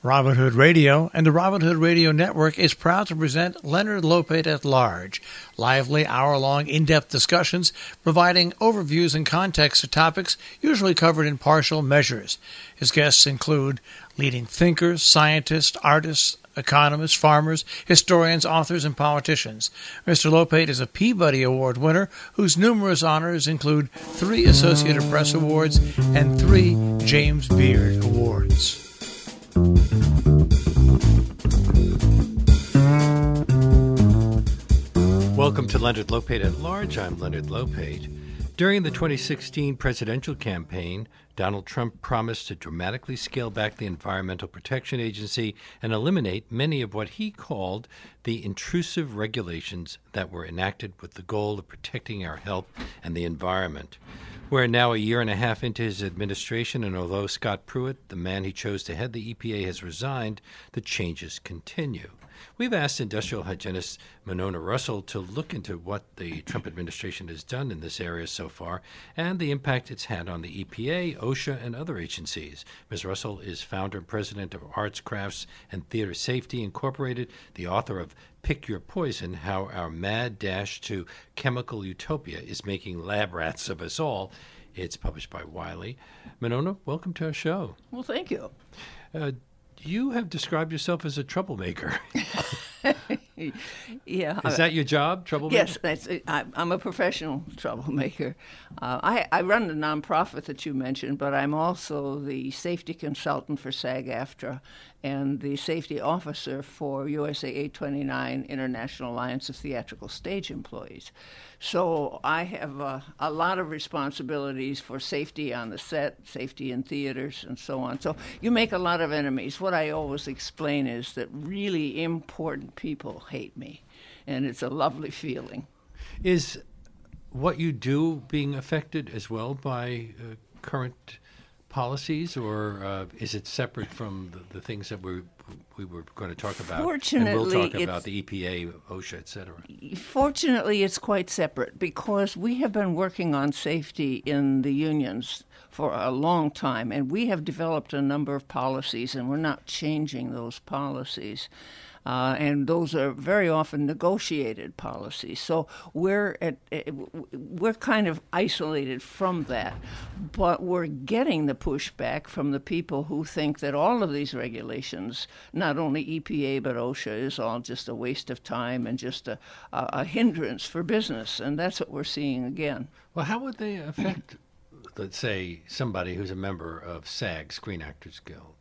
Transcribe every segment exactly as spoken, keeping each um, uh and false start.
Robin Hood Radio and the Robin Hood Radio Network is proud to present Leonard Lopate at Large, lively hour-long in-depth discussions providing overviews and context to topics usually covered in partial measures. His guests include leading thinkers, scientists, artists, economists, farmers, historians, authors, and politicians. Mister Lopate is a Peabody Award winner whose numerous honors include three Associated Press Awards and three James Beard Awards. Welcome to Leonard Lopate at Large. I'm Leonard Lopate. During the twenty sixteen presidential campaign, Donald Trump promised to dramatically scale back the Environmental Protection Agency and eliminate many of what he called the intrusive regulations that were enacted with the goal of protecting our health and the environment. We're now a year and a half into his administration, and although Scott Pruitt, the man he chose to head the E P A, has resigned, the changes continue. We've asked industrial hygienist Monona Russell to look into what the Trump administration has done in this area so far and the impact it's had on the E P A, OSHA, and other agencies. Miz Russell is founder and president of Arts, Crafts, and Theater Safety Incorporated, the author of Pick Your Poison, How Our Mad Dash to Chemical Utopia is Making Lab Rats of Us All. It's published by Wiley. Monona, welcome to our show. Well, thank you. Uh, you have described yourself as a troublemaker. Yeah. Is that your job, troublemaker? Yes, that's, I, I'm a professional troublemaker. Uh, I, I run the nonprofit that you mentioned, but I'm also the safety consultant for SAG-AFTRA and the safety officer for U S A eight twenty-nine, International Alliance of Theatrical Stage Employees. So I have uh, a lot of responsibilities for safety on the set, safety in theaters, and so on. So you make a lot of enemies. What I always explain is that really important people hate me, and it's a lovely feeling. Is what you do being affected as well by uh, current policies, or uh, is it separate from the, the things that we we were going to talk about? Fortunately, and we'll talk about the E P A, OSHA, et cetera. Fortunately, it's quite separate because we have been working on safety in the unions for a long time, and we have developed a number of policies, and we're not changing those policies. Uh, and those are very often negotiated policies. So we're at, we're kind of isolated from that, but we're getting the pushback from the people who think that all of these regulations, not only E P A but OSHA, is all just a waste of time and just a, a, a hindrance for business, and that's what we're seeing again. Well, how would they affect, let's say, somebody who's a member of SAG, Screen Actors Guild?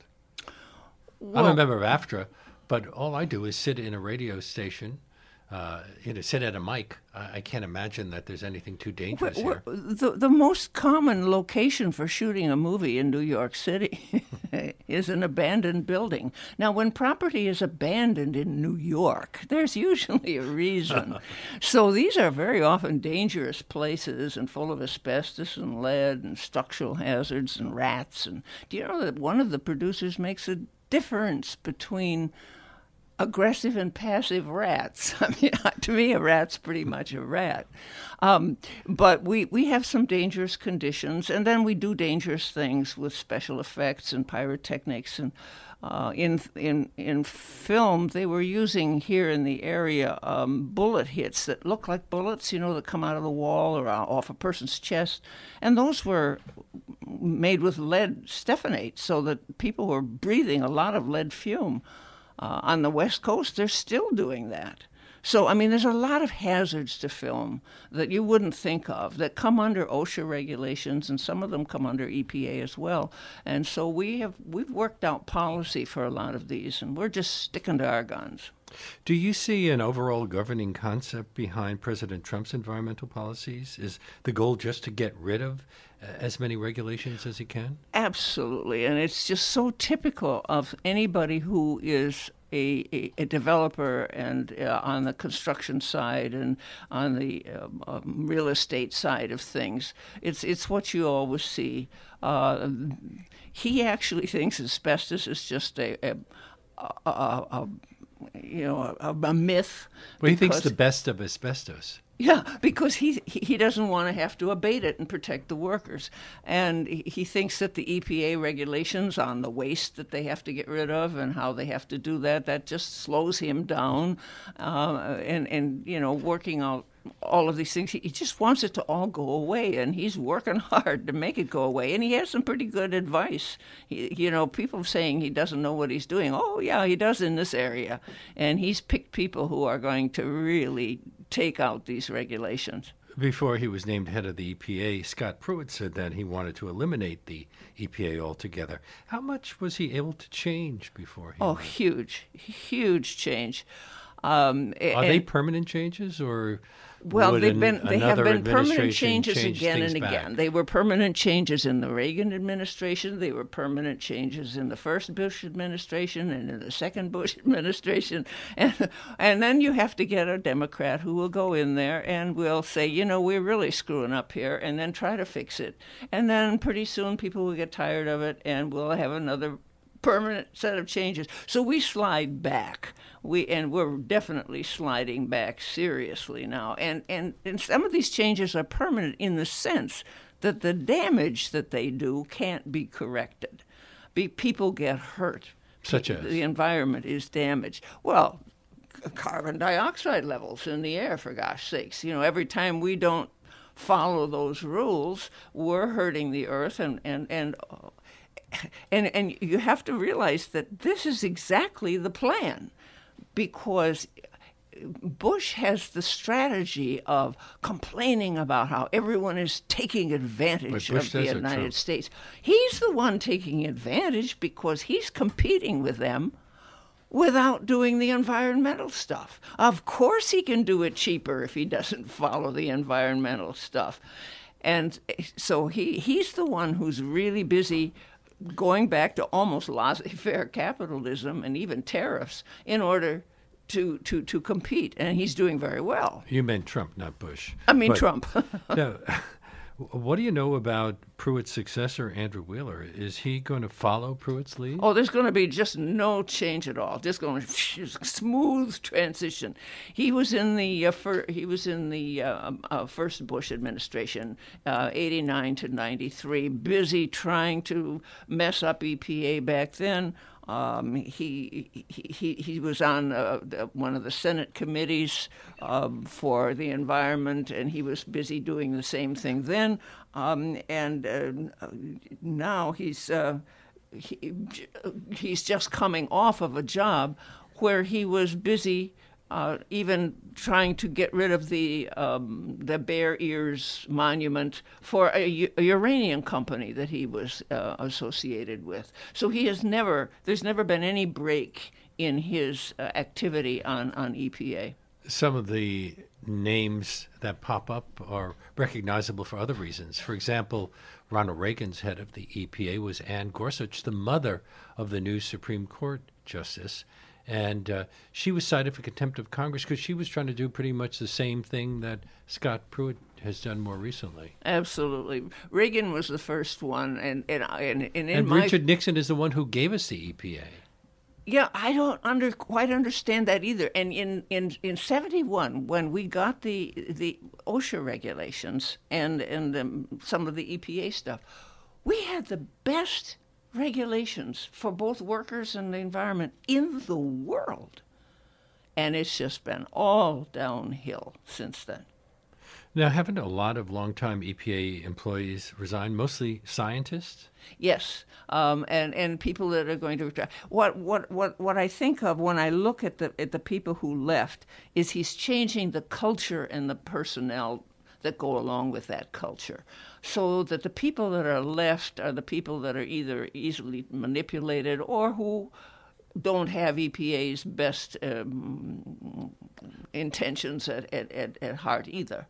Well, I'm a member of AFTRA. But all I do is sit in a radio station, uh, you know, sit at a mic. I, I can't imagine that there's anything too dangerous we're, we're, here. The, the most common location for shooting a movie in New York City is an abandoned building. Now, when property is abandoned in New York, there's usually a reason. So these are very often dangerous places and full of asbestos and lead and structural hazards and rats. And do you know that one of the producers makes a difference between aggressive and passive rats? I mean, to me, a rat's pretty much a rat. Um, but we, we have some dangerous conditions, and then we do dangerous things with special effects and pyrotechnics. And uh, in in in film, they were using here in the area um, bullet hits that look like bullets, you know, that come out of the wall or off a person's chest, and those were made with lead stephanate, so that people were breathing a lot of lead fume. Uh, on the West Coast, they're still doing that. So, I mean, there's a lot of hazards to film that you wouldn't think of that come under OSHA regulations, and some of them come under E P A as well. And so we have we've worked out policy for a lot of these, and we're just sticking to our guns. Do you see an overall governing concept behind President Trump's environmental policies? Is the goal just to get rid of uh, as many regulations as he can? Absolutely, and it's just so typical of anybody who is a, a, a developer and uh, on the construction side and on the um, um, real estate side of things. It's it's what you always see. Uh, he actually thinks asbestos is just a, a, a, a, a you know, a, a myth. Well, he thinks the best of asbestos. Yeah, because he he doesn't want to have to abate it and protect the workers, and he thinks that the E P A regulations on the waste that they have to get rid of and how they have to do that that just slows him down, uh, and and you know working out all of these things. He just wants it to all go away, and he's working hard to make it go away. And he has some pretty good advice. He, you know, people saying he doesn't know what he's doing. Oh yeah, he does in this area, and he's picked people who are going to really take out these regulations. Before he was named head of the E P A, Scott Pruitt said that he wanted to eliminate the E P A altogether. How much was he able to change before he Oh, left? huge, huge change. Um, Are and, they permanent changes, or Well, would they've an- been they have another been permanent administration changes change again things and back? again. They were permanent changes in the Reagan administration. They were permanent changes in the first Bush administration and in the second Bush administration. And and then you have to get a Democrat who will go in there and will say, you know, we're really screwing up here, and then try to fix it. And then pretty soon people will get tired of it, and we'll have another permanent set of changes. So we slide back. We and we're definitely sliding back seriously now. And, and and some of these changes are permanent in the sense that the damage that they do can't be corrected. Be, people get hurt. Such as? The environment is damaged. Well, c- carbon dioxide levels in the air, for gosh sakes. You know, every time we don't follow those rules, we're hurting the earth, and and and uh, and and you have to realize that this is exactly the plan, because Bush has the strategy of complaining about how everyone is taking advantage Wait, Bush of the does or United Trump? States. He's the one taking advantage because he's competing with them without doing the environmental stuff. Of course he can do it cheaper if he doesn't follow the environmental stuff. And so he, he's the one who's really busy going back to almost laissez-faire capitalism and even tariffs in order to, to, to compete. And he's doing very well. You meant Trump, not Bush. I mean, But- Trump. Now, what do you know about Pruitt's successor, Andrew Wheeler? Is he going to follow Pruitt's lead? Oh, there's going to be just no change at all. Just going to smooth transition. He was in the uh, fir- he was in the uh, uh, first Bush administration, uh, eighty-nine to ninety-three, busy trying to mess up E P A back then. Um, he, he he he was on uh, the, one of the Senate committees um, for the environment, and he was busy doing the same thing then. Um, and uh, now he's uh, he, he's just coming off of a job where he was busy uh, even trying to get rid of the um, the Bear Ears Monument for a, U- a uranium company that he was uh, associated with. So he has never, there's never been any break in his uh, activity on, on E P A. Some of the names that pop up are recognizable for other reasons. For example, Ronald Reagan's head of the E P A was Ann Gorsuch, the mother of the new Supreme Court justice. And uh, she was cited for contempt of Congress because she was trying to do pretty much the same thing that Scott Pruitt has done more recently. Absolutely. Reagan was the first one, and and, and, and in And my... Richard Nixon is the one who gave us the E P A. Yeah, I don't under quite understand that either. And in, in, in seventy-one, when we got the the OSHA regulations and and um, some of the E P A stuff, we had the best regulations for both workers and the environment in the world. And it's just been all downhill since then. Now, haven't a lot of longtime E P A employees resigned, mostly scientists? Yes, um, and and people that are going to retire. What what what what I think of when I look at the at the people who left is he's changing the culture and the personnel that go along with that culture, so that the people that are left are the people that are either easily manipulated or who don't have E P A's best um, intentions at, at, at, at heart either.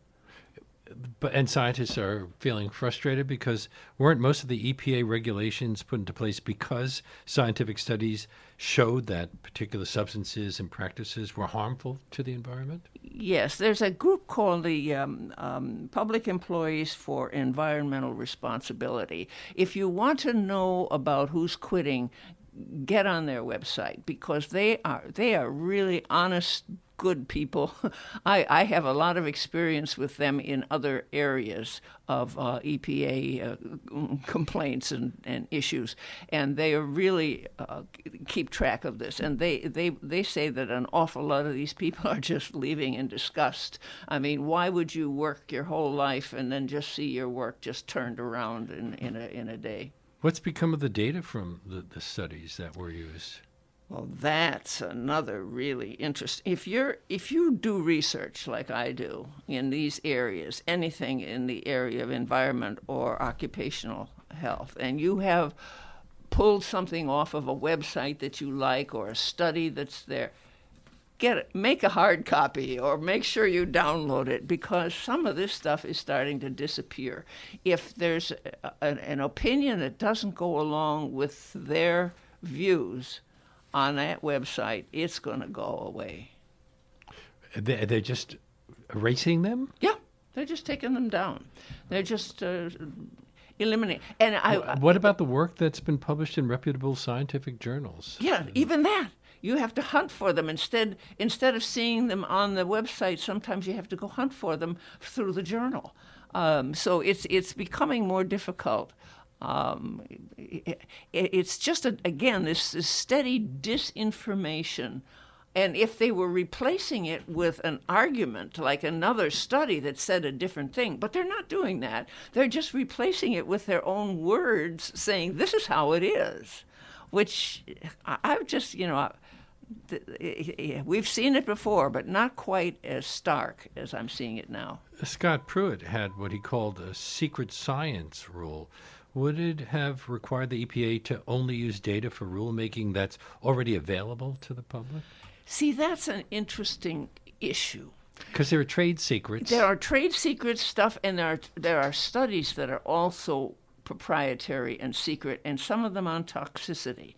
But and scientists are feeling frustrated because weren't most of the E P A regulations put into place because scientific studies showed that particular substances and practices were harmful to the environment? Yes, there's a group called the um, um, Public Employees for Environmental Responsibility. If you want to know about who's quitting, get on their website because they are they are really honest good people. I, I have a lot of experience with them in other areas of uh, E P A uh, complaints and, and issues, and they really uh, keep track of this. And they, they, they say that an awful lot of these people are just leaving in disgust. I mean, why would you work your whole life and then just see your work just turned around in, in, a, in a day? What's become of the data from the, the studies that were used? Well, that's another really interesting. If you're if you do research like I do in these areas, anything in the area of environment or occupational health, and you have pulled something off of a website that you like or a study that's there, get it, make a hard copy or make sure you download it, because some of this stuff is starting to disappear. If there's a, a, an opinion that doesn't go along with their views on that website, it's going to go away. They- They're just erasing them? Yeah, they're just taking them down. They're just uh, eliminating. And I, What about the work that's been published in reputable scientific journals? yeah, even that. You have to hunt for them instead. Instead of seeing them on the website, sometimes you have to go hunt for them through the journal. Um, so it's it's becoming more difficult. Um, it, it's just, a, again, this, this steady disinformation. And if they were replacing it with an argument, like another study that said a different thing, but they're not doing that. They're just replacing it with their own words, saying, this is how it is, which I- I've just, you know, we've seen it before, but not quite as stark as I'm seeing it now. Scott Pruitt had what he called a secret science rule. Would it have required the E P A to only use data for rulemaking that's already available to the public? See, that's an interesting issue. Because there are trade secrets. There are trade secret stuff, and there are, there are studies that are also proprietary and secret, and some of them on toxicity.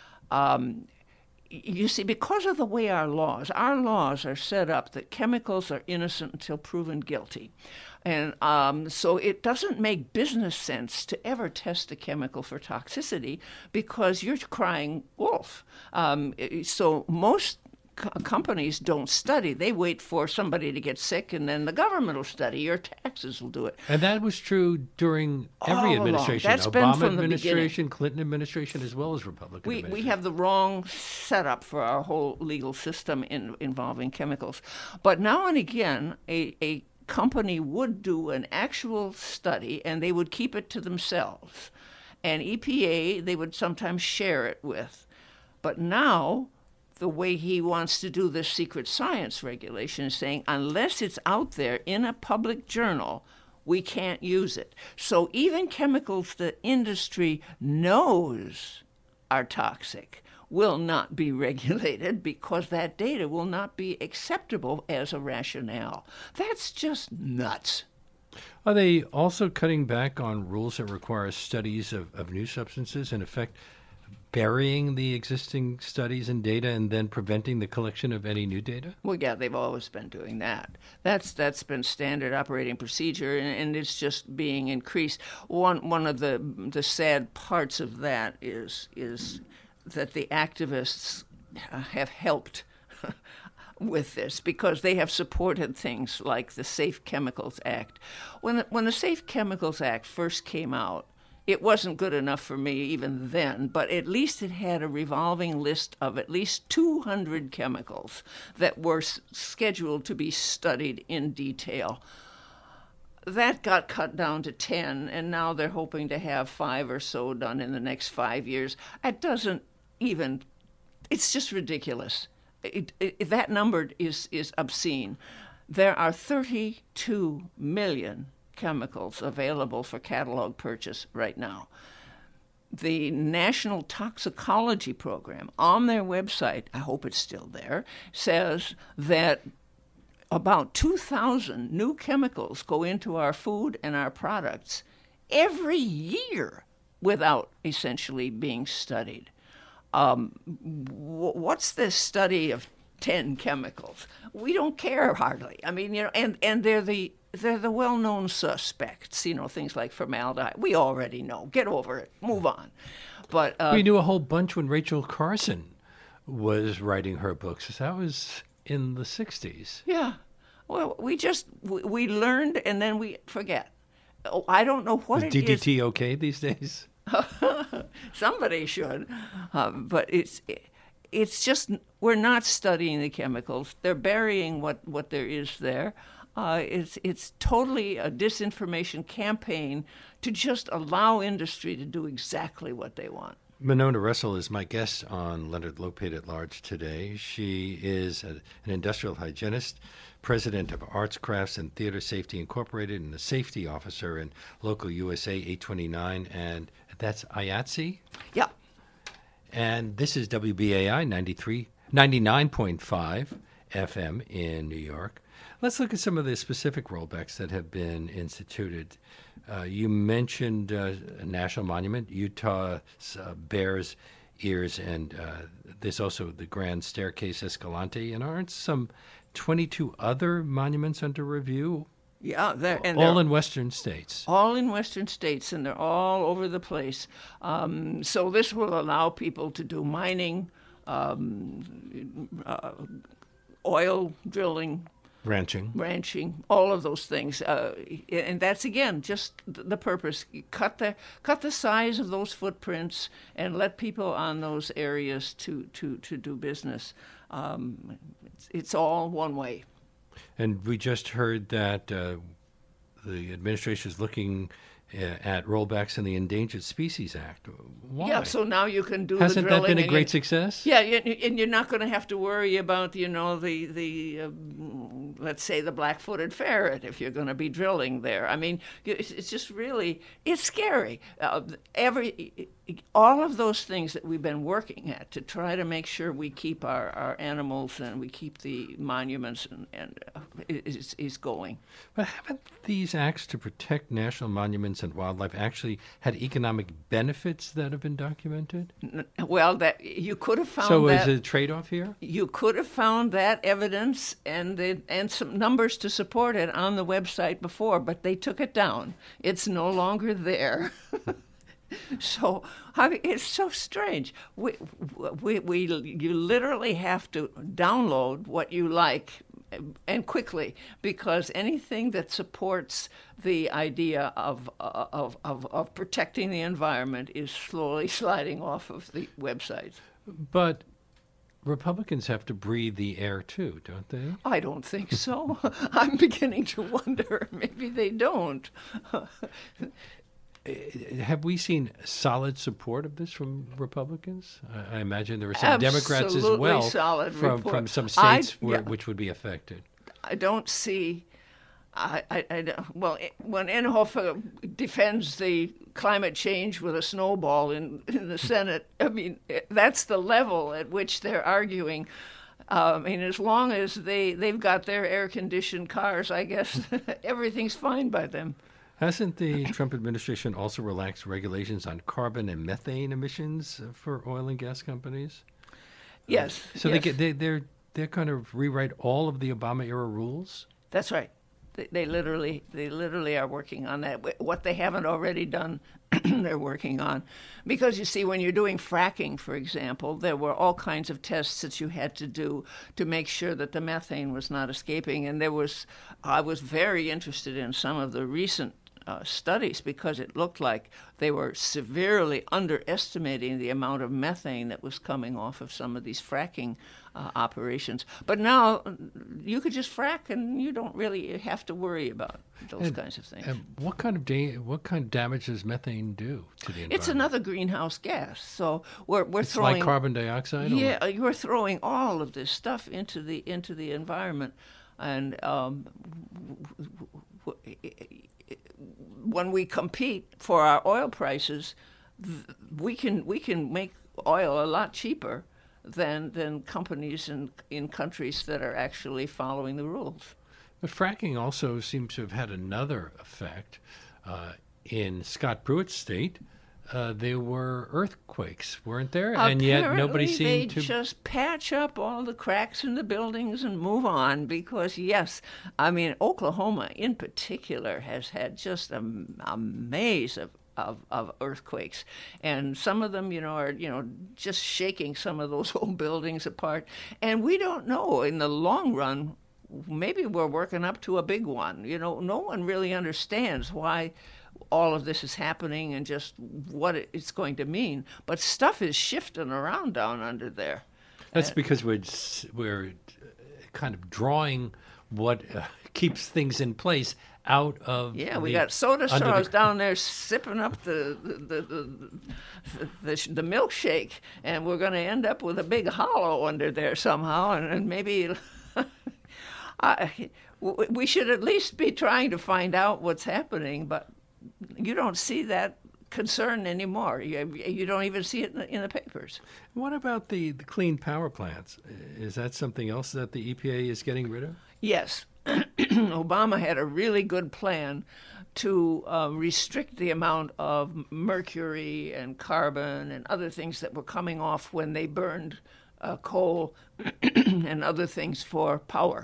Um, you see, because of the way our laws, our laws are set up that chemicals are innocent until proven guilty. And um, so it doesn't make business sense to ever test a chemical for toxicity because you're crying wolf. Um, so most co- companies don't study. They wait for somebody to get sick, and then the government will study. Your taxes will do it. And that was true during every All along. administration. That's been Obama from the administration, beginning. Clinton administration, as well as Republican We, we administration. have the wrong setup for our whole legal system in, involving chemicals. But now and again, a, a company would do an actual study and they would keep it to themselves. And E P A, they would sometimes share it with. But now, the way he wants to do this secret science regulation is saying, unless it's out there in a public journal, we can't use it. So even chemicals the industry knows are toxic will not be regulated because that data will not be acceptable as a rationale. That's just nuts. Are they also cutting back on rules that require studies of, of new substances, in effect burying the existing studies and data and then preventing the collection of any new data? Well, yeah, they've always been doing that. That's that's been standard operating procedure, and, and it's just being increased. One one of the the sad parts of that is is that the activists have helped with this because they have supported things like the Safe Chemicals Act. When when the Safe Chemicals Act first came out, it wasn't good enough for me even then, but at least it had a revolving list of at least two hundred chemicals that were s- scheduled to be studied in detail. That got cut down to ten, and now they're hoping to have five or so done in the next five years. It doesn't even, it's just ridiculous. It, it, that number is, is obscene. There are thirty-two million chemicals available for catalog purchase right now. The National Toxicology Program on their website, I hope it's still there, says that about two thousand new chemicals go into our food and our products every year without essentially being studied. Um, w- what's this study of ten chemicals? We don't care hardly. I mean, you know, and, and they're the they're the well-known suspects. You know, things like formaldehyde. We already know. Get over it. Move on. But uh, We knew a whole bunch when Rachel Carson was writing her books. That was in the sixties. Yeah. Well, we just we, we learned and then we forget. Oh, I don't know what Is it D D T is. okay these days? Somebody should, uh, but it's it's just we're not studying the chemicals. They're burying what, what there is there. Uh, it's it's totally a disinformation campaign to just allow industry to do exactly what they want. Monona Russell is my guest on Leonard Lopate at Large today. She is a, an industrial hygienist, president of Arts, Crafts, and Theater Safety Incorporated, and a safety officer in Local U S A eight twenty-nine, and that's I A T S E. Yeah. And this is W B A I ninety-three, ninety-nine point five F M in New York. Let's look at some of the specific rollbacks that have been instituted. Uh, you mentioned uh, a national monument, Utah's uh, Bears Ears, and uh, there's also the Grand Staircase Escalante, and aren't some twenty-two other monuments under review? Yeah, they're, and all they're, in western states. all in western states, and they're all over the place. Um, so this will allow people to do mining, um, uh, oil drilling, Ranching. ranching, all of those things, uh, and that's again just the purpose. Cut the cut the size of those footprints and let people on those areas to to, to do business. Um, it's, it's all one way. And we just heard that uh, the administration is looking uh, at rollbacks in the Endangered Species Act. Why? Yeah, so now you can do Hasn't the drilling. that been a and great you- success? Yeah, and you're not going to have to worry about, you know, the, the uh, let's say, the black-footed ferret if you're going to be drilling there. I mean, it's, it's just really, it's scary. Uh, every, all of those things that we've been working at to try to make sure we keep our, our animals and we keep the monuments and, and uh, is, is going. But haven't these acts to protect national monuments and wildlife actually had economic benefits that have been documented? Well, that you could have found So that. is it a trade-off here? You could have found that evidence and the, and some numbers to support it on the website before, but they took it down. It's no longer there. So I mean, it's so strange. We, we, we, you literally have to download what you like and quickly, because anything that supports the idea of, of, of, of protecting the environment is slowly sliding off of the websites. But Republicans have to breathe the air too, don't they? I don't think so. I'm beginning to wonder. Maybe they don't. Have we seen solid support of this from Republicans? I, I imagine there are some Democrats as Absolutely well solid from, report. from some I- states where, yeah. which would be affected. I don't see. I, I, I don't- well, it, when Inhofe defends the climate change with a snowball in, in the Senate, I mean, it, that's the level at which they're arguing. Uh, I mean, as long as they, they've got their air-conditioned cars, I guess everything's fine by them. Hasn't the Trump administration also relaxed regulations on carbon and methane emissions for oil and gas companies? Yes. So yes. they get they they're they're kind of rewrite all of the Obama era rules. That's right. They, they literally, they literally are working on that. What they haven't already done, they're working on, because you see, when you're doing fracking, for example, there were all kinds of tests that you had to do to make sure that the methane was not escaping. And there was, I was very interested in some of the recent Uh, studies, because it looked like they were severely underestimating the amount of methane that was coming off of some of these fracking uh, operations. But now you could just frack and you don't really have to worry about those And- kinds of things. And what kind of da- what kind of damage does methane do to the environment? It's another greenhouse gas. So we're we're It's throwing like carbon dioxide. or- yeah, you're throwing all of this stuff into the into the environment, and um, w- w- w- when we compete for our oil prices, th- we can we can make oil a lot cheaper than than companies in in countries that are actually following the rules. But fracking also seems to have had another effect. Uh, in Scott Pruitt's state, uh, there were earthquakes, weren't there? And yet nobody Apparently seemed they to. just patch up all the cracks in the buildings and move on, because yes, I mean, Oklahoma in particular has had just a, a maze of of, of earthquakes. And some of them, you know, are, you know, just shaking some of those old buildings apart. And we don't know in the long run, maybe we're working up to a big one. You know, no one really understands why all of this is happening and just what it's going to mean. But stuff is shifting around down under there. That's because we're we're kind of drawing what uh, keeps things in place out of yeah we the, got soda straws the... down there sipping up the the the, the, the, the milkshake, and we're going to end up with a big hollow under there somehow, and, and maybe I, we should at least be trying to find out what's happening, but you don't see that concern anymore. You, you don't even see it in the, in the papers. What about the, the clean power plants? Is that something else that the E P A is getting rid of? Yes. Obama had a really good plan to uh, restrict the amount of mercury and carbon and other things that were coming off when they burned uh, coal and other things for power.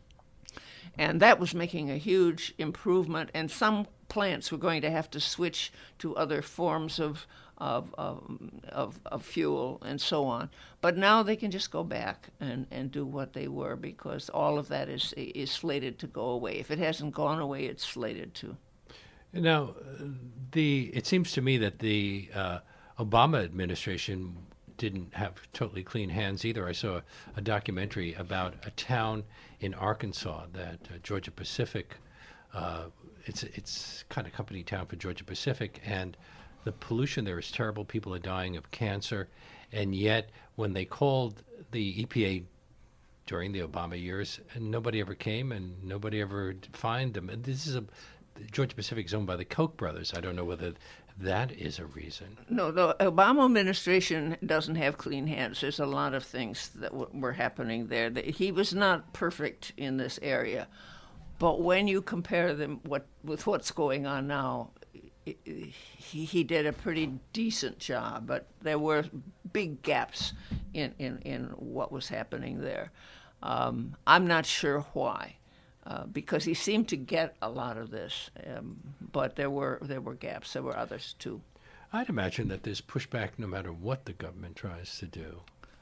And that was making a huge improvement, and some plants were going to have to switch to other forms of of um, of, of fuel and so on. But now they can just go back and, and do what they were, because all of that is is slated to go away. If it hasn't gone away, it's slated to. Now, the it seems to me that the uh, Obama administration didn't have totally clean hands either. I saw a, a documentary about a town in Arkansas that uh, Georgia Pacific. Uh, it's it's kind of company town for Georgia Pacific, and the pollution there is terrible. People are dying of cancer, and yet when they called the E P A during the Obama years, nobody ever came and nobody ever fined them. And this is a Georgia Pacific is owned by the Koch brothers. I don't know whether that is a reason. No, the Obama administration doesn't have clean hands. There's a lot of things that w- were happening there. He was not perfect in this area, but when you compare them what with what's going on now, he, he did a pretty decent job, but there were big gaps in, in, in what was happening there. Um, I'm not sure why, uh, because he seemed to get a lot of this, um, but there were there were gaps. There were others too. I'd imagine that there's pushback no matter what the government tries to do.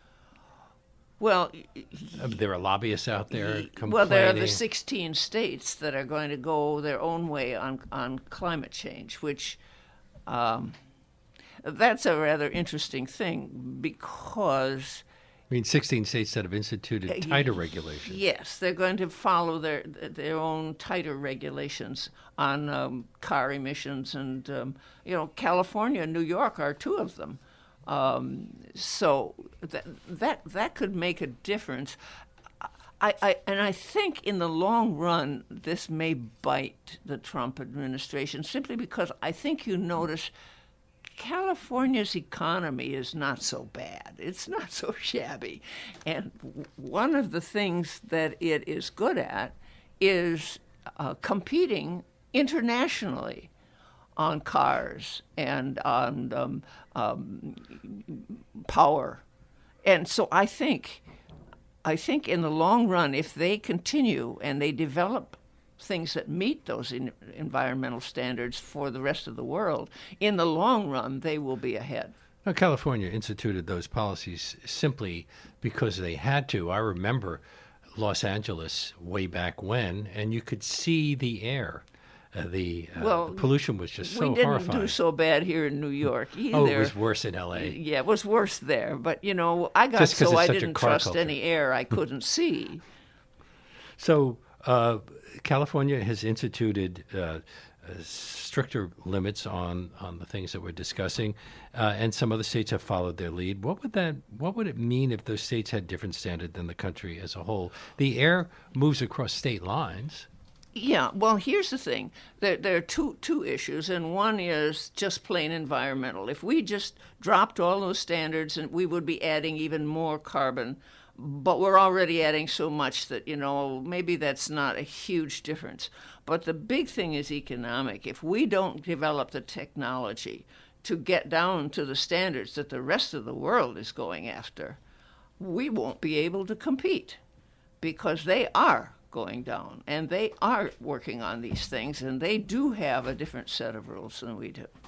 Well, I mean, there are lobbyists out there complaining. Well, there are the sixteen states that are going to go their own way on on climate change, which um, that's a rather interesting thing, because I mean, sixteen states that have instituted tighter regulations. Yes, they're going to follow their their own tighter regulations on um, car emissions, and um, you know, California and New York are two of them. Um, so that that that could make a difference. I, I and I think in the long run this may bite the Trump administration, simply because I think you notice California's economy is not so bad. It's not so shabby, and one of the things that it is good at is uh, competing internationally on cars and on um, um, power. And so I think, I think in the long run, if they continue and they develop things that meet those in environmental standards for the rest of the world, in the long run, they will be ahead. Now, California instituted those policies simply because they had to. I remember Los Angeles way back when, and you could see the air. Uh, the, uh, well, the pollution was just so horrifying. We didn't horrifying. do so bad here in New York either. Oh, it was worse in L A. Yeah, it was worse there. But, you know, I got Just 'cause so it's I such a didn't car trust culture. any air I couldn't see. So uh, California has instituted uh, uh, stricter limits on, on the things that we're discussing, uh, and some other states have followed their lead. What would that? What would it mean if those states had different standard than the country as a whole? The air moves across state lines. Yeah, well, here's the thing. There, there are two two issues, and one is just plain environmental. If we just dropped all those standards, and we would be adding even more carbon, but we're already adding so much that, you know, maybe that's not a huge difference. But the big thing is economic. If we don't develop the technology to get down to the standards that the rest of the world is going after, we won't be able to compete, because they are going down, and they are working on these things, and they do have a different set of rules than we do.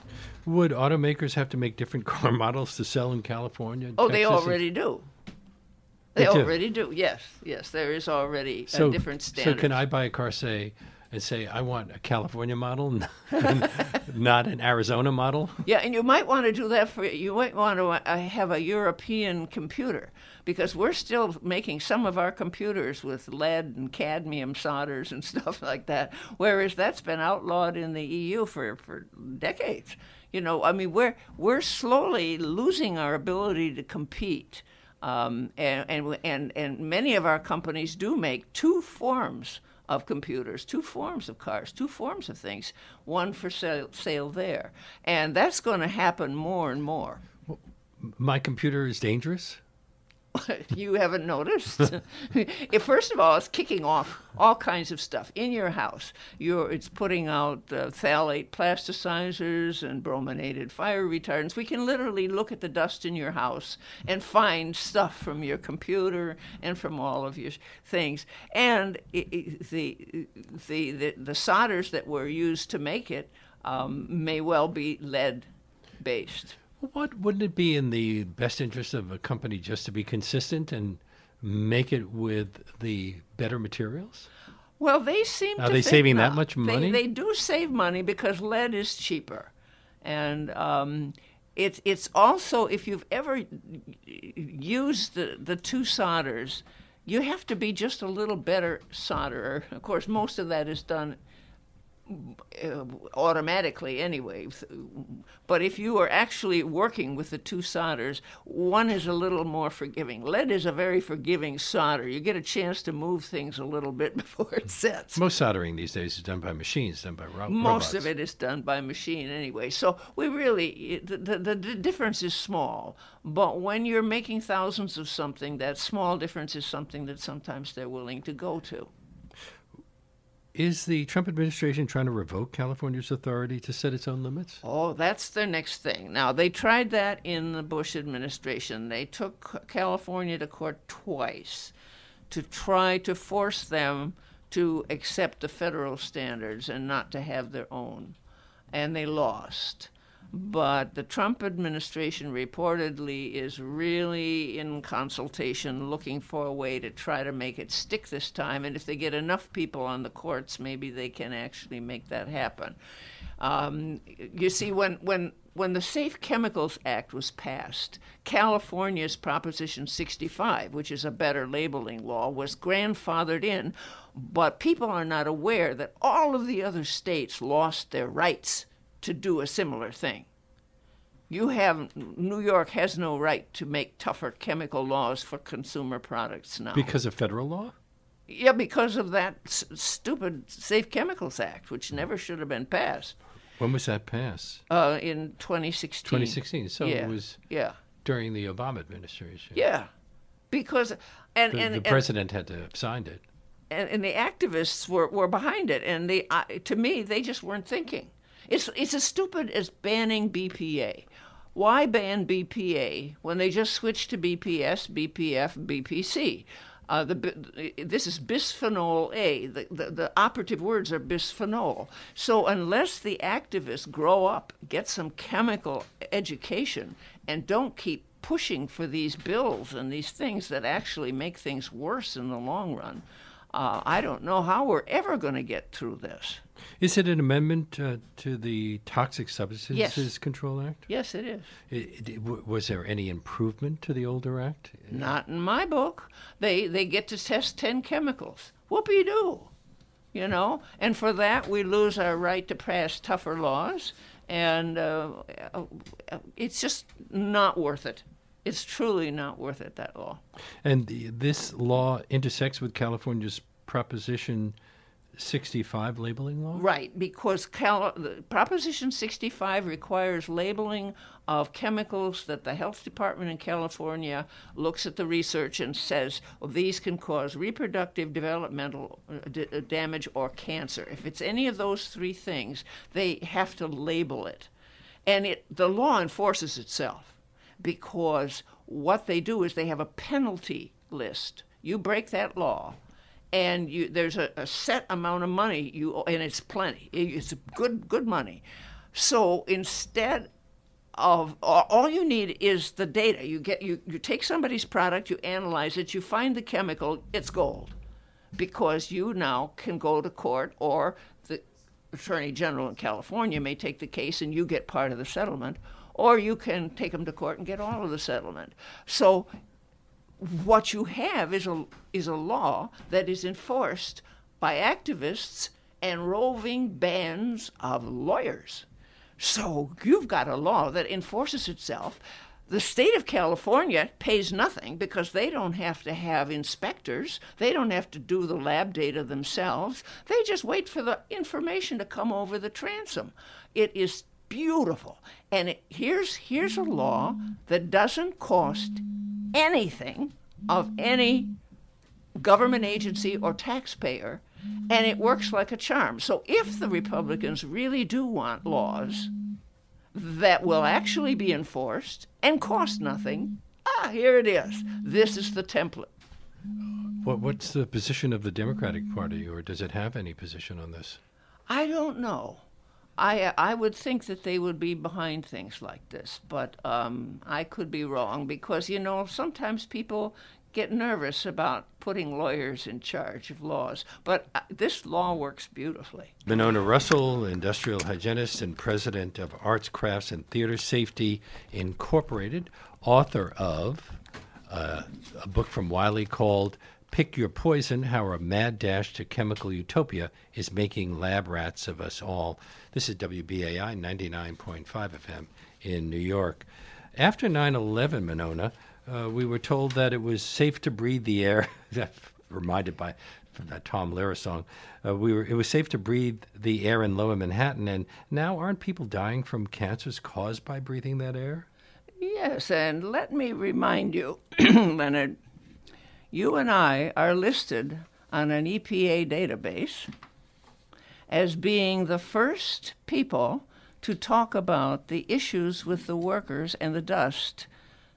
Would automakers have to make different car models to sell in California? Oh, they Texas? already do. They, They do. already do. Yes, yes. There is already So, a different standard. so can I buy a car, say, and say I want a California model, and not an Arizona model? Yeah, and you might want to do that for, you might want to uh, have a European computer, because we're still making some of our computers with lead and cadmium solders and stuff like that, whereas that's been outlawed in the E U for, for decades. You know, I mean, we're, we're slowly losing our ability to compete. Um, and, and, and, and many of our companies do make two forms of computers, two forms of cars, two forms of things, one for sale, sale there. And that's going to happen more and more. My computer is dangerous? You haven't noticed? If, first of all, it's kicking off all kinds of stuff in your house. You're, it's putting out uh, phthalate plasticizers and brominated fire retardants. We can literally look at the dust in your house and find stuff from your computer and from all of your things. And it, it, the, the, the, the solders that were used to make it um, may well be lead-based. What wouldn't it be in the best interest of a company just to be consistent and make it with the better materials? Well, they seem Are to they think saving not. that much money? They, they do save money because lead is cheaper. And um, it, it's also, if you've ever used the, the two solders, you have to be just a little better solderer. Of course, most of that is done Uh, automatically anyway. But if you are actually working with the two solders, one is a little more forgiving. Lead is a very forgiving solder. You get a chance to move things a little bit before it sets. Most soldering these days is done by machines, done by ro- Most robots. of it is done by machine anyway. So we really, the, the, the difference is small. But when you're making thousands of something, that small difference is something that sometimes they're willing to go to. Is the Trump administration trying to revoke California's authority to set its own limits? Oh, that's their next thing. Now, they tried that in the Bush administration. They took California to court twice to try to force them to accept the federal standards and not to have their own. And they lost. But the Trump administration reportedly is really in consultation looking for a way to try to make it stick this time. And if they get enough people on the courts, maybe they can actually make that happen. Um, you see, when, when, when the Safe Chemicals Act was passed, California's Proposition sixty-five, which is a better labeling law, was grandfathered in. But people are not aware that all of the other states lost their rights to do a similar thing. You have, New York has no right to make tougher chemical laws for consumer products now. Because of federal law? Yeah, because of that s- stupid Safe Chemicals Act, which never should have been passed. When was that passed? Uh, in twenty sixteen. twenty sixteen. So yeah. it was yeah. during the Obama administration. Yeah. Because, and, The, and, the and president had to have signed it. And, and the activists were, were behind it. And they, uh, to me, they just weren't thinking. It's it's as stupid as banning B P A. Why ban B P A when they just switched to B P S, B P F, B P C? Uh, the, this is bisphenol A. The, the, the operative words are bisphenol. So unless the activists grow up, get some chemical education, and don't keep pushing for these bills and these things that actually make things worse in the long run, uh, I don't know how we're ever going to get through this. Is it an amendment uh, to the Toxic Substances Yes. Control Act? Yes, it is. It, it, w- was there any improvement to the older act? Not in my book. They they get to test ten chemicals. Whoopee-doo. You know? And for that, we lose our right to pass tougher laws. And uh, it's just not worth it. It's truly not worth it, that law. And the, this law intersects with California's Proposition sixty-five labeling law? Right, because Cal- the Proposition sixty-five requires labeling of chemicals that the health department in California looks at the research and says, well, these can cause reproductive, developmental uh, d- uh, damage or cancer. If it's any of those three things, they have to label it. And it, the law enforces itself, because what they do is they have a penalty list. You break that law, and you, there's a, a set amount of money you, and it's plenty. It's good, good money. So instead of all you need is the data. You get you, you take somebody's product, you analyze it, you find the chemical, it's gold. Because you now can go to court, or the Attorney General in California may take the case and you get part of the settlement, or you can take them to court and get all of the settlement. So what you have is a is a law that is enforced by activists and roving bands of lawyers. So you've got a law that enforces itself. The state of California pays nothing because they don't have to have inspectors. They don't have to do the lab data themselves. They just wait for the information to come over the transom. It is beautiful. And it, here's here's a law that doesn't cost anything of any government agency or taxpayer, and it works like a charm. So if the Republicans really do want laws that will actually be enforced and cost nothing, ah, here it is. This is the template. What, what's the position of the Democratic Party, or does it have any position on this? I don't know. I I would think that they would be behind things like this, but um, I could be wrong because, you know, sometimes people get nervous about putting lawyers in charge of laws. But uh, this law works beautifully. Monona Russell, industrial hygienist and president of Arts, Crafts, and Theater Safety Incorporated, author of uh, a book from Wiley called Pick Your Poison, How a Mad Dash to Chemical Utopia is Making Lab Rats of Us All. This is W B A I ninety-nine point five F M in New York. After nine eleven, Monona, uh, we were told that it was safe to breathe the air. That reminded by from that Tom Lehrer song. Uh, we were. It was safe to breathe the air in Lower Manhattan, and now aren't people dying from cancers caused by breathing that air? Yes, and let me remind you, Leonard, you and I are listed on an E P A database as being the first people to talk about the issues with the workers and the dust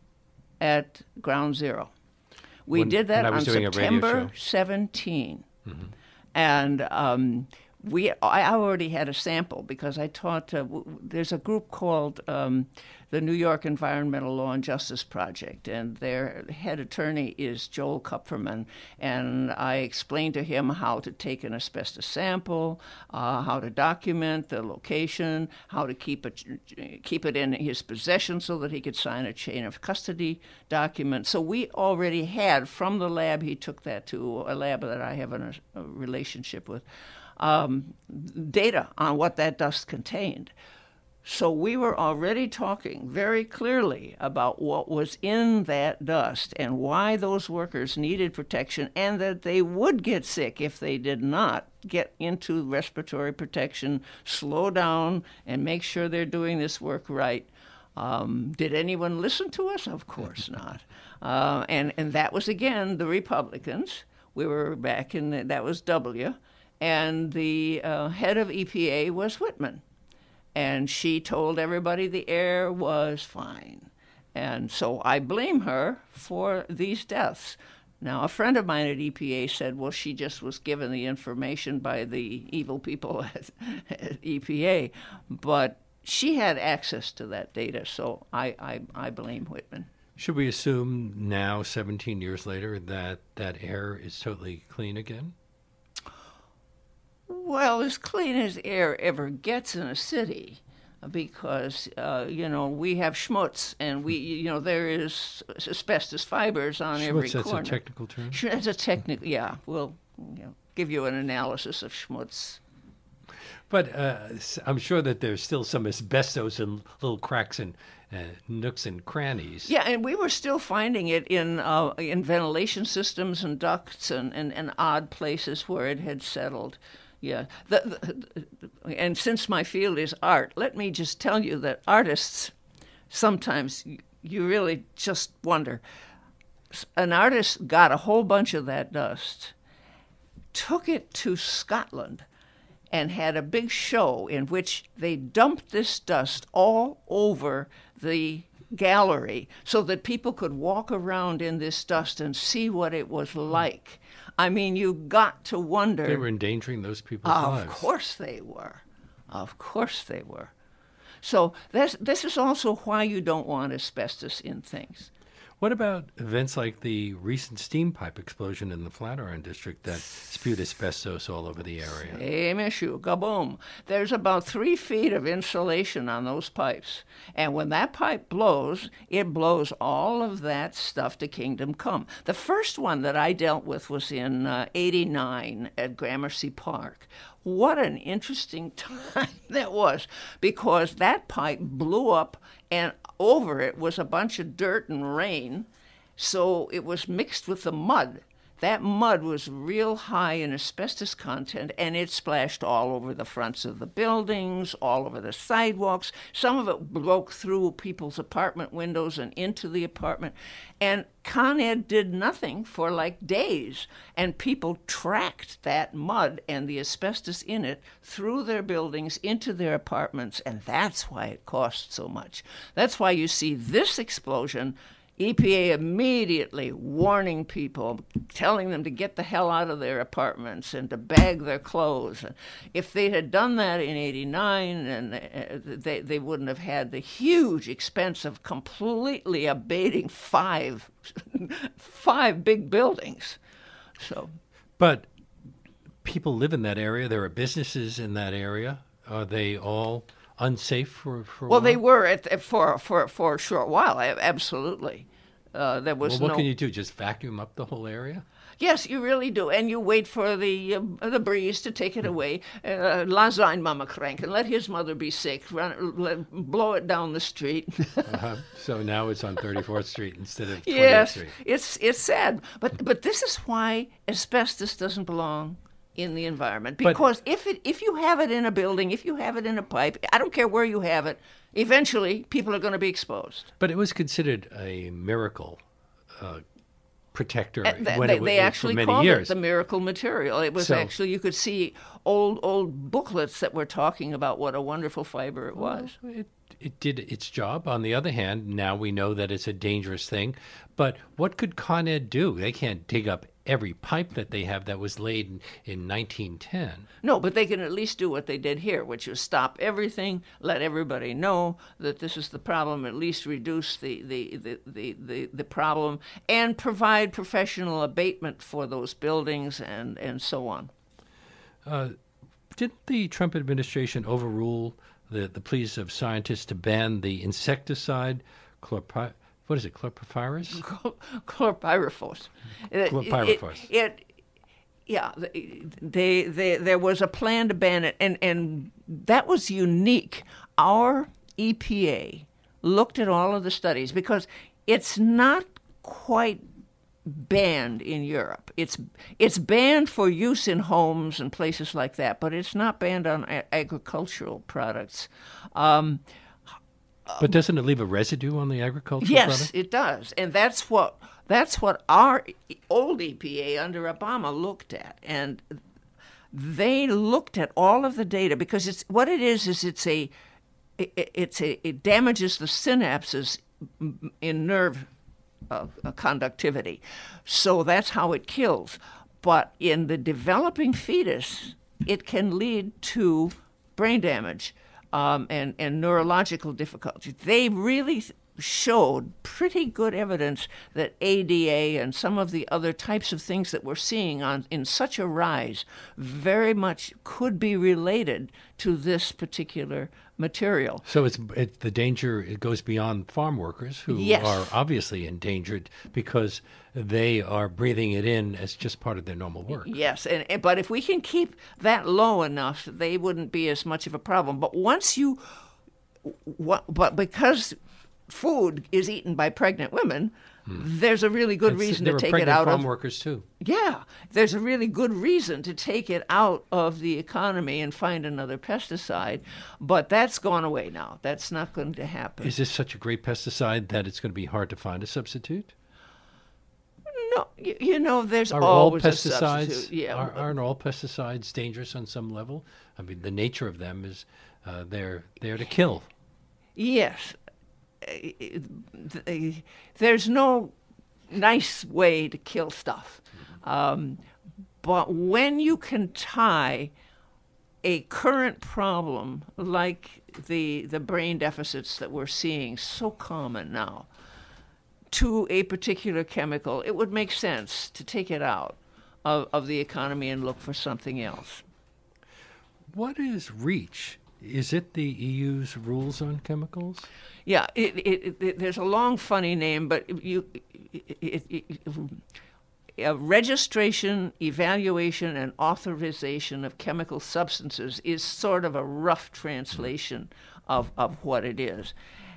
at Ground Zero. We When- did that when I on was doing a radio September show. seventeenth. And um, we, I already had a sample because I taught, uh, w- there's a group called um, the New York Environmental Law and Justice Project, and their head attorney is Joel Kupferman. And I explained to him how to take an asbestos sample, uh, how to document the location, how to keep it, keep it in his possession so that he could sign a chain of custody document. So we already had, from the lab he took that to, a lab that I have a, a relationship with, um, data on what that dust contained. So we were already talking very clearly about what was in that dust and why those workers needed protection, and that they would get sick if they did not get into respiratory protection, slow down, and make sure they're doing this work right. Um, did anyone listen to us? Of course not. Uh, and, and that was, again, the Republicans. We were back in, the, that was W. And the uh, head of E P A was Whitman. And she told everybody the air was fine. And so I blame her for these deaths. Now, a friend of mine at E P A said, well, she just was given the information by the evil people at, at E P A. But she had access to that data, so I, I, I blame Whitman. Should we assume now, seventeen years later, that that air is totally clean again? Well, as clean as air ever gets in a city, because, uh, you know, we have schmutz, and we, you know, there is asbestos fibers on every Schmutz, corner. that's a technical term? Sch- That's a technical, yeah. We'll you know, give you an analysis of schmutz. But uh, s- I'm sure that there's still some asbestos in little cracks and uh, nooks and crannies. Yeah, and we were still finding it in uh, in ventilation systems and ducts and, and, and odd places where it had settled. Yeah, the, the, the, and since my field is art, let me just tell you that artists, sometimes you, you really just wonder. An artist got a whole bunch of that dust, took it to Scotland, and had a big show in which they dumped this dust all over the gallery so that people could walk around in this dust and see what it was like. I mean, you got to wonder. They were endangering those people's Of lives. course they were. Of course they were. So this, this is also why you don't want asbestos in things. What about events like the recent steam pipe explosion in the Flatiron District that spewed asbestos all over the area? Same issue, kaboom. There's about three feet of insulation on those pipes. And when that pipe blows, it blows all of that stuff to kingdom come. The first one that I dealt with was in uh, eighty-nine at Gramercy Park. What an interesting time that was, because that pipe blew up and over it was a bunch of dirt and rain, so it was mixed with the mud. That mud was real high in asbestos content, and it splashed all over the fronts of the buildings, all over the sidewalks. Some of it broke through people's apartment windows and into the apartment. And Con Ed did nothing for like days, and people tracked that mud and the asbestos in it through their buildings into their apartments, and that's why it cost so much. That's why you see this explosion. E P A immediately warning people, telling them to get the hell out of their apartments and to bag their clothes. If they had done that in eighty-nine, and they, they wouldn't have had the huge expense of completely abating five, five big buildings. So, but people live in that area. There are businesses in that area. Are they all unsafe for, for a well, while? they were at, for, for, for a short while, absolutely. Uh, there was well, what no... can you do? Just vacuum up the whole area? Yes, you really do, and you wait for the uh, the breeze to take it away. Uh, laat zijn mama crank, and let his mother be sick. Run, let, blow it down the street. uh-huh. So now it's on thirty-fourth Street instead of twentieth yes, Street. it's it's sad, but but this is why asbestos doesn't belong in the environment, because but, if it if you have it in a building, if you have it in a pipe, I don't care where you have it, eventually people are going to be exposed. But it was considered a miracle uh, protector uh, th- when they, it, they it, actually for many called years. it the miracle material. It was so, actually, you could see old old booklets that were talking about what a wonderful fiber it was. Well, it, it did its job. On the other hand, now we know that it's a dangerous thing. But what could Con Ed do? They can't dig up every pipe that they have that was laid in, in nineteen ten. No, but they can at least do what they did here, which is stop everything, let everybody know that this is the problem, at least reduce the, the, the, the, the, the problem, and provide professional abatement for those buildings and, and so on. Uh, didn't the Trump administration overrule the, the pleas of scientists to ban the insecticide chlorpi- what is it, chlorpyrifos? Chlorpyrifos. Chlorpyrifos. It, it, it, yeah, they, they, there was a plan to ban it, and, and that was unique. Our E P A looked at all of the studies because it's not quite banned in Europe. It's it's banned for use in homes and places like that, but it's not banned on a- agricultural products. Um, But doesn't it leave a residue on the agricultural yes, product? it does, and that's what that's what our old E P A under Obama looked at, and they looked at all of the data because it's what it is is it's a it, it's a it damages the synapses in nerve uh, conductivity, so that's how it kills. But in the developing fetus, it can lead to brain damage. Um, and, and neurological difficulties. They really showed pretty good evidence that A D A and some of the other types of things that we're seeing on in such a rise very much could be related to this particular material. So it's it, the danger, it goes beyond farm workers who Yes. are obviously endangered because they are breathing it in as just part of their normal work. Yes, and, and but if we can keep that low enough, they wouldn't be as much of a problem. But once you, what, but because food is eaten by pregnant women, hmm. there's a really good That's, reason there to were take pregnant it out farm of workers too. Yeah, there's a really good reason to take it out of the economy and find another pesticide, but that's gone away now. That's not going to happen. Is this such a great pesticide that it's going to be hard to find a substitute? No, you, you know, there's are always all a pesticides, substitute. Yeah, are, aren't all pesticides dangerous on some level? I mean, the nature of them is uh, they're there to kill. Yes. There's no nice way to kill stuff. Um, but when you can tie a current problem like the the brain deficits that we're seeing so common now to a particular chemical, it would make sense to take it out of, of the economy and look for something else. What is REACH? Is it the E U's rules on chemicals? Yeah, it, it, it, there's a long, funny name, but you, it, it, it, uh, registration, evaluation, and authorization of chemical substances is sort of a rough translation of, of what it is.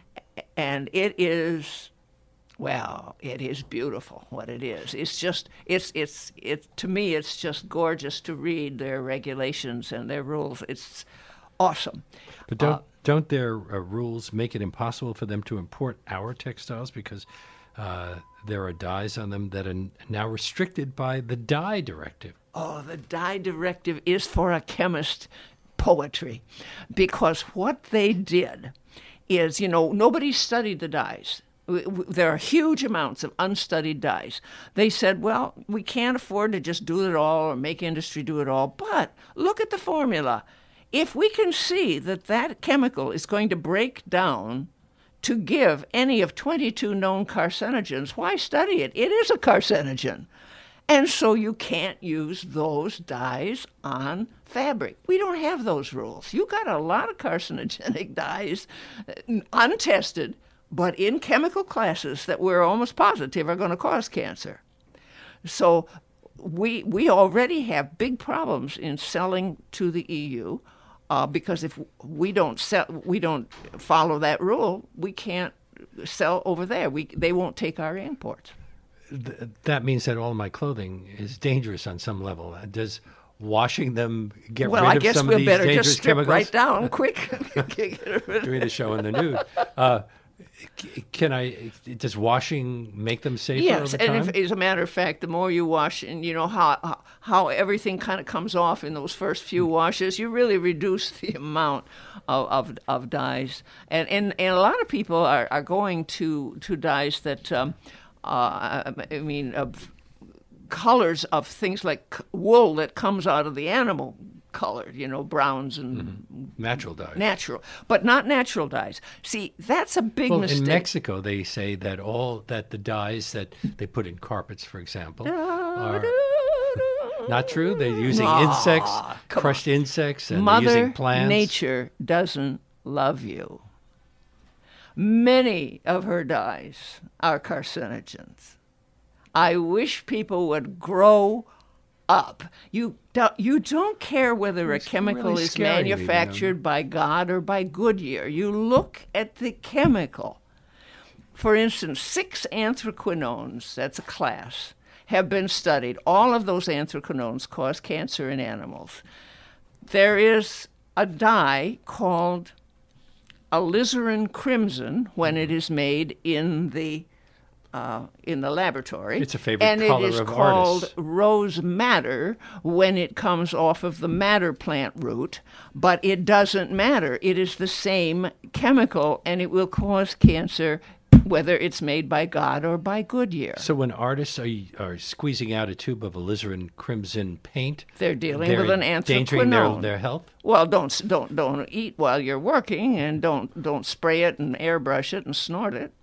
And it is, well, it is beautiful what it is. It's just, it's, it's, it, to me, it's just gorgeous to read their regulations and their rules. It's awesome. But don't, Uh, don't their uh, rules make it impossible for them to import our textiles because uh, there are dyes on them that are now restricted by the dye directive? Oh, the dye directive is for a chemist poetry, because what they did is, you know, nobody studied the dyes. There are huge amounts of unstudied dyes. They said, well, we can't afford to just do it all or make industry do it all, but look at the formula. If we can see that that chemical is going to break down to give any of twenty-two known carcinogens, why study it? It is a carcinogen. And so you can't use those dyes on fabric. We don't have those rules. You got a lot of carcinogenic dyes, untested, but in chemical classes that we're almost positive are going to cause cancer. So we we already have big problems in selling to the E U. Uh, because if we don't sell, we don't follow that rule, we can't sell over there. We they won't take our imports. Th- that means that all my clothing is dangerous on some level. Uh, Does washing them get well, rid I of guess some we'll of these better dangerous just strip chemicals? right down quick. Doing the show in the nude. Uh, c- can I? Does washing make them safer Yes, over time? and if, as a matter of fact, the more you wash, and you know how how everything kind of comes off in those first few washes, you really reduce the amount of of, of dyes. And, and and a lot of people are, are going to to dyes that, um, uh, I mean, of colors of things like wool that comes out of the animal colored, you know, browns and mm-hmm. natural dyes. Natural, but not natural dyes. See, that's a big well, mistake. in Mexico, they say that all that the dyes that they put in carpets, for example, are not true. They're using Aw, insects, crushed on. insects, and Mother they're using plants. Nature doesn't love you. Many of her dyes are carcinogens. I wish people would grow up. You don't, you don't care whether It's a chemical really is scary, you know. manufactured by God or by Goodyear. You look at the chemical. For instance, six anthraquinones, that's a class, have been studied. All of those anthraquinones cause cancer in animals. There is a dye called alizarin crimson when it is made in the uh, in the laboratory. It's a favorite and color it is of called artists. rose madder when it comes off of the madder plant root, but it doesn't matter. It is the same chemical, and it will cause cancer whether it's made by God or by Goodyear. So when artists are, are squeezing out a tube of alizarin crimson paint, They're dealing they're with an endangering their, anthraquinone. their health? Well, don't don't don't eat while you're working, and don't don't spray it and airbrush it and snort it.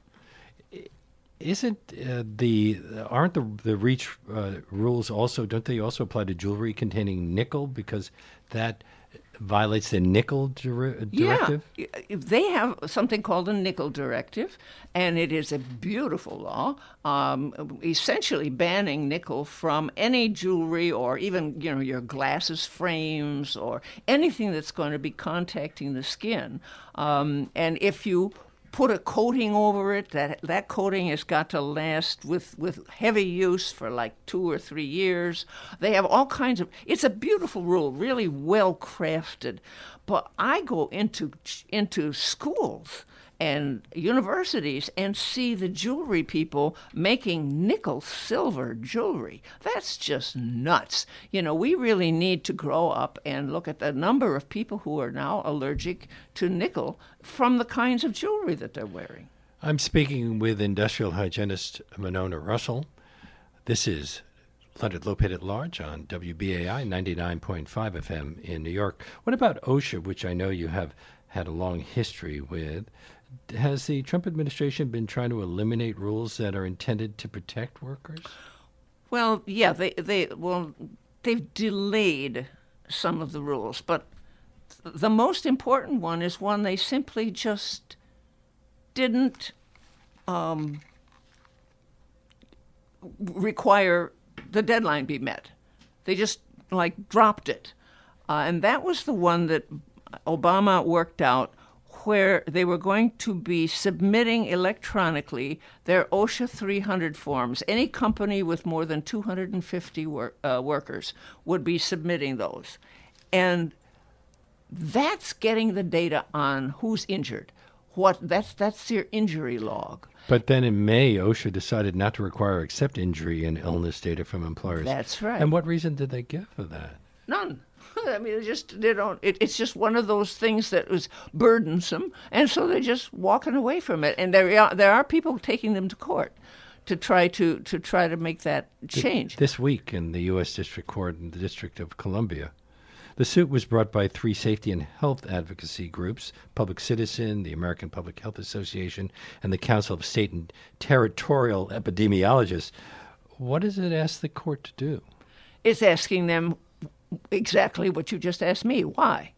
Isn't uh, the aren't the the REACH uh, rules also, don't they also apply to jewelry containing nickel, because that violates the nickel dir- directive? Yeah, they have something called a nickel directive, and it is a beautiful law, um, essentially banning nickel from any jewelry or even, you know, your glasses frames or anything that's going to be contacting the skin. Um, and if you put a coating over it, that that coating has got to last with, with heavy use for like two or three years. They have all kinds of, it's a beautiful rule, really well crafted. But I go into into schools and universities and see the jewelry people making nickel silver jewelry. That's just nuts. You know, we really need to grow up and look at the number of people who are now allergic to nickel from the kinds of jewelry that they're wearing. I'm speaking with industrial hygienist Monona Russell. This is Leonard Lopate at Large on W B A I ninety-nine point five F M in New York. What about OSHA, which I know you have had a long history with? Has the Trump administration been trying to eliminate rules that are intended to protect workers? Well, yeah, they they well they've delayed some of the rules, but the most important one is one they simply just didn't um, require the deadline be met. They just like dropped it, uh, and that was the one that Obama worked out, where they were going to be submitting electronically their OSHA three hundred forms. Any company with more than two hundred fifty work, uh, workers would be submitting those. And that's getting the data on who's injured. What that's that's your injury log. But then in May, OSHA decided not to require except injury and illness data from employers. That's right. And what reason did they give for that? None. I mean, they just they don't. It, it's just one of those things that was burdensome, and so they're just walking away from it. And there are there are people taking them to court to try to to try to make that change. This week in the U S District Court in the District of Columbia, the suit was brought by three safety and health advocacy groups: Public Citizen, the American Public Health Association, and the Council of State and Territorial Epidemiologists. What does it ask the court to do? It's asking them exactly what you just asked me. Why?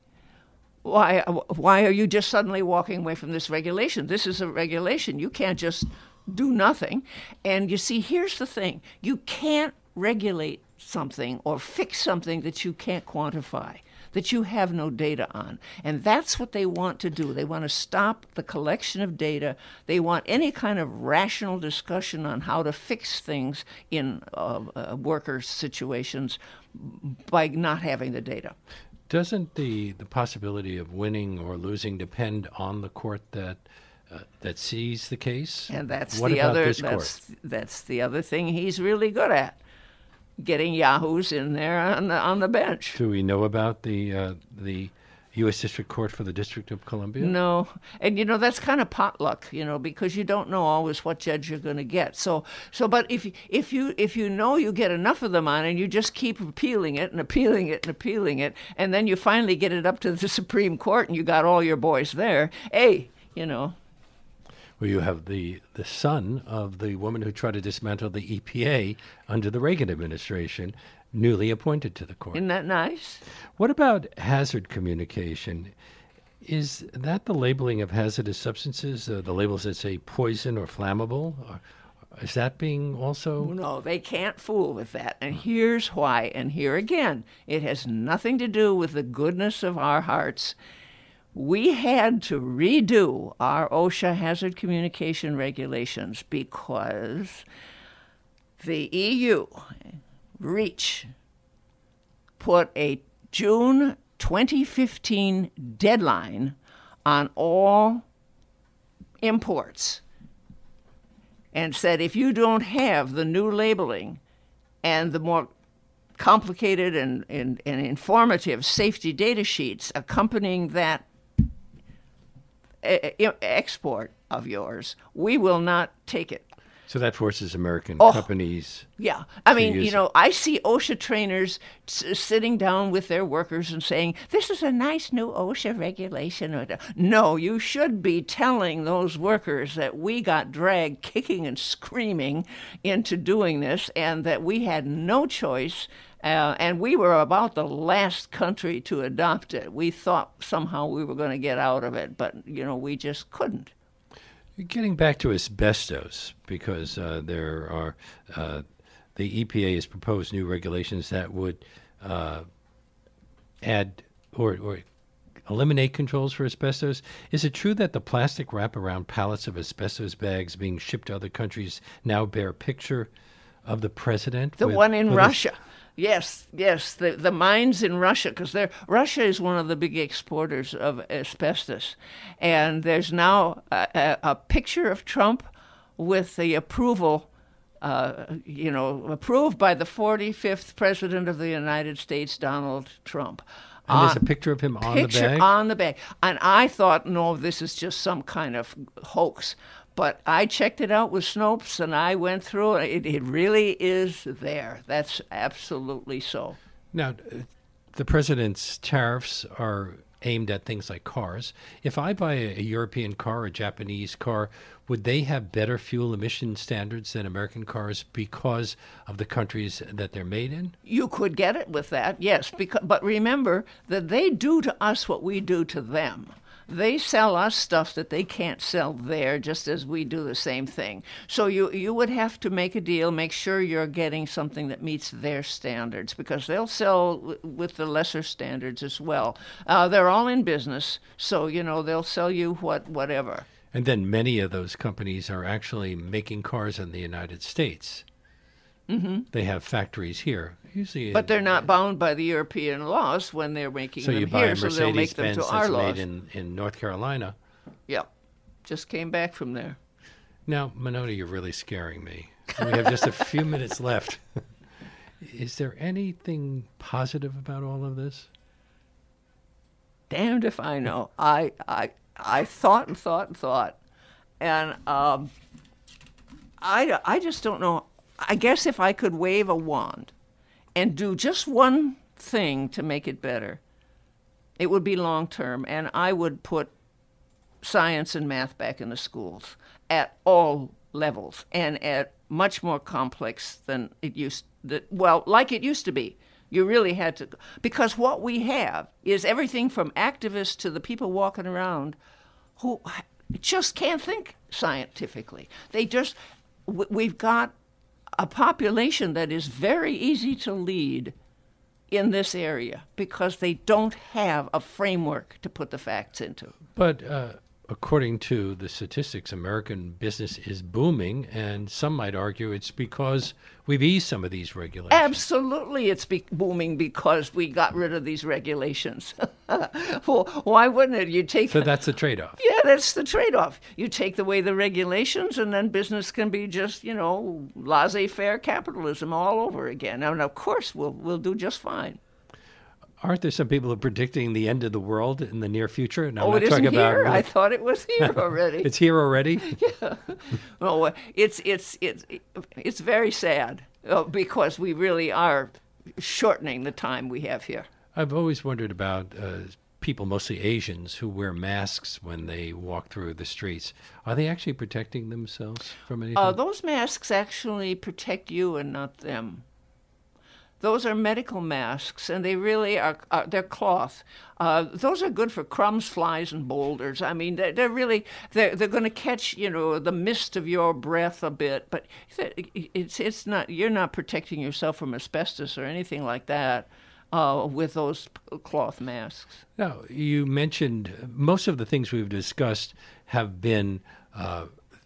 Why why are you just suddenly walking away from this regulation? This is a regulation. You can't just do nothing. And you see, here's the thing. You can't regulate something or fix something that you can't quantify, that you have no data on. And that's what they want to do. They want to stop the collection of data. They want any kind of rational discussion on how to fix things in uh, uh, workers' situations by not having the data. Doesn't the, the possibility of winning or losing depend on the court that uh, that sees the case? And that's what the about other this that's court? that's the other thing he's really good at. Getting yahoos in there on the on the bench. Do we know about the uh, the U S District Court for the District of Columbia? No, and you know that's kind of potluck, you know, because you don't know always what judge you're going to get. So, so, but if if you if you know you get enough of them on, and you just keep appealing it and appealing it and appealing it, and then you finally get it up to the Supreme Court, and you got all your boys there. Hey, you know. Well, you have the, the son of the woman who tried to dismantle the E P A under the Reagan administration, newly appointed to the court. Isn't that nice? What about hazard communication? Is that the labeling of hazardous substances, uh, the labels that say poison or flammable? Or is that being also... No, they can't fool with that. And here's why. And here again, it has nothing to do with the goodness of our hearts. We had to redo our OSHA hazard communication regulations because the E U, REACH, put a June twenty fifteen deadline on all imports and said if you don't have the new labeling and the more complicated and, and, and informative safety data sheets accompanying that export of yours, we will not take it. So that forces American oh, companies. Yeah. I mean, use you know, it. I see OSHA trainers s- sitting down with their workers and saying, this is a nice new OSHA regulation. No, you should be telling those workers that we got dragged kicking and screaming into doing this and that we had no choice. Uh, and we were about the last country to adopt it. We thought somehow we were going to get out of it, but, you know, we just couldn't. Getting back to asbestos, because uh, there are uh, the E P A has proposed new regulations that would uh, add or, or eliminate controls for asbestos. Is it true that the plastic wraparound pallets of asbestos bags being shipped to other countries now bear a picture of the president? The with, one in with Russia. Yes, yes, the the mines in Russia, because Russia is one of the big exporters of asbestos, and there's now a, a, a picture of Trump with the approval, uh, you know, approved by the forty-fifth president of the United States, Donald Trump. And there's a picture of him on picture the bag? on the bag. And I thought, no, this is just some kind of hoax. But I checked it out with Snopes, and I went through it. It, it really is there. That's absolutely so. Now, uh, the president's tariffs are aimed at things like cars. If I buy a, a European car, a Japanese car, would they have better fuel emission standards than American cars because of the countries that they're made in? You could get it with that, yes. Because, but remember that they do to us what we do to them. They sell us stuff that they can't sell there, just as we do the same thing. So you, you would have to make a deal, make sure you're getting something that meets their standards, because they'll sell w- with the lesser standards as well. Uh, they're all in business, so, you know, they'll sell you what whatever. And then many of those companies are actually making cars in the United States. Mm-hmm. They have factories here. Usually, but they're not bound by the European laws when they're making so them you buy here, a so they'll make them Mercedes-Benz to our that's laws. made in, in North Carolina. Yep. Just came back from there. Now, Monona, you're really scaring me. We have just a few minutes left. Is there anything positive about all of this? Damned if I know. I I I thought and thought and thought, and um, I I just don't know. I guess if I could wave a wand and do just one thing to make it better, it would be long term, and I would put science and math back in the schools at all levels and at much more complex than it used that well, like it used to be. You really had to, because what we have is everything from activists to the people walking around who just can't think scientifically. They just, we've got a population that is very easy to lead in this area because they don't have a framework to put the facts into. But uh, according to the statistics, American business is booming, and some might argue it's because we've eased some of these regulations. Absolutely, it's be- booming because we got rid of these regulations. Well, why wouldn't it? You take so that's a trade-off. Yeah, that's the trade-off. You take away the regulations, and then business can be just, you know, laissez-faire capitalism all over again. And of course, we'll we'll do just fine. Aren't there some people who are predicting the end of the world in the near future? No, oh, I'm it not isn't talking here. about I thought it was here already. It's here already. Yeah. No, it's it's it's it's very sad uh, because we really are shortening the time we have here. I've always wondered about uh, people, mostly Asians, who wear masks when they walk through the streets. Are they actually protecting themselves from anything? Uh, those masks actually protect you and not them. Those are medical masks, and they really are, are they're cloth. Uh, those are good for crumbs, flies, and boulders. I mean, they're, they're really, they're, they're going to catch, you know, the mist of your breath a bit, but it's, it's not, you're not protecting yourself from asbestos or anything like that uh, with those cloth masks. Now, you mentioned most of the things we've discussed have been uh,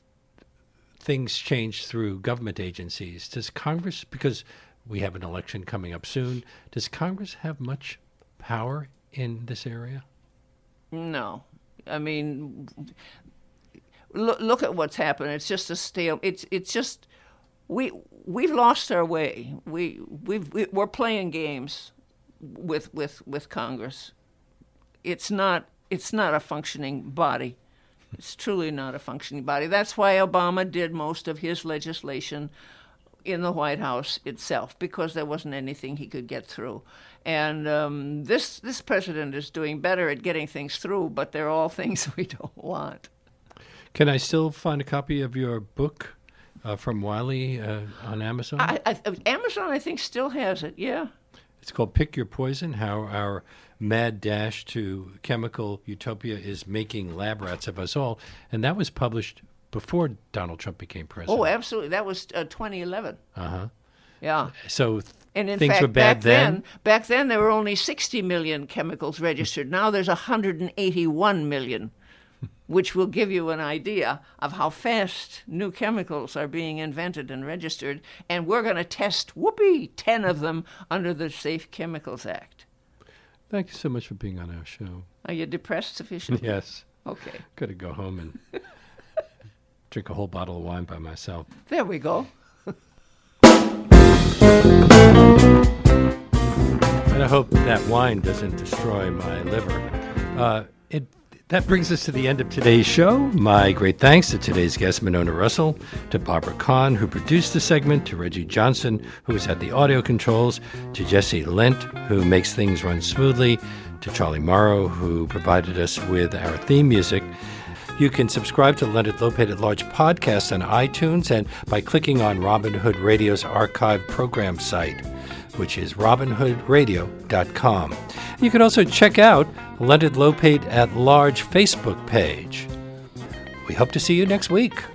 things changed through government agencies. Does Congress, because we have an election coming up soon, does Congress have much power in this area? No. I mean, look, look at what's happened. It's just a stale. It's it's just we we've lost our way. We we've we, we're playing games with with with Congress. It's not it's not a functioning body. It's truly not a functioning body. That's why Obama did most of his legislation in the White House itself, because there wasn't anything he could get through. And um, this this president is doing better at getting things through, but they're all things we don't want. Can I still find a copy of your book uh, from Wiley uh, on Amazon? I, I, Amazon, I think, still has it, yeah. It's called Pick Your Poison, How Our Mad Dash to Chemical Utopia is Making Lab Rats of Us All. And that was published before Donald Trump became president. Oh, absolutely. That was uh, twenty eleven. Uh-huh. Yeah. So th- and in things fact, were bad back then? then? Back then, there were only sixty million chemicals registered. Now there's one hundred eighty-one million, which will give you an idea of how fast new chemicals are being invented and registered. And we're going to test, whoopee, ten of them under the Safe Chemicals Act. Thank you so much for being on our show. Are you depressed sufficiently? Yes. Okay. Got to go home and drink a whole bottle of wine by myself. There we go. And I hope that wine doesn't destroy my liver. Uh, it That brings us to the end of today's show. My great thanks to today's guest, Monona Russell, to Barbara Kahn, who produced the segment, to Reggie Johnson, who was at the audio controls, to Jesse Lent, who makes things run smoothly, to Charlie Morrow, who provided us with our theme music. You can subscribe to Leonard Lopate at Large podcast on iTunes and by clicking on Robin Hood Radio's archive program site, which is robin hood radio dot com. You can also check out Leonard Lopate at Large Facebook page. We hope to see you next week.